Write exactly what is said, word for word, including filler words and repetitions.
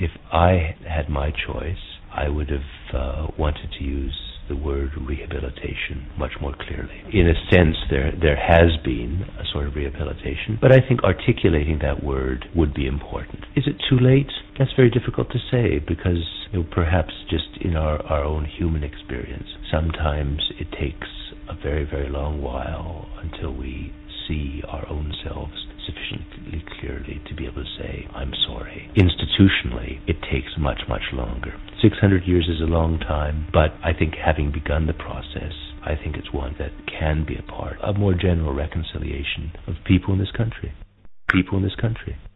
If I had my choice, I would have uh, wanted to use the word rehabilitation much more clearly. In a sense, there there has been a sort of rehabilitation, but I think articulating that word would be important. Is it too late? That's very difficult to say, because you know, perhaps just in our, our own human experience, sometimes it takes a very, very long while until we see our own selves sufficiently clearly to be able to say, I'm sorry. Institutionally, it takes much, much longer. six hundred years is a long time, but I think having begun the process, I think it's one that can be a part of more general reconciliation of people in this country. People in this country.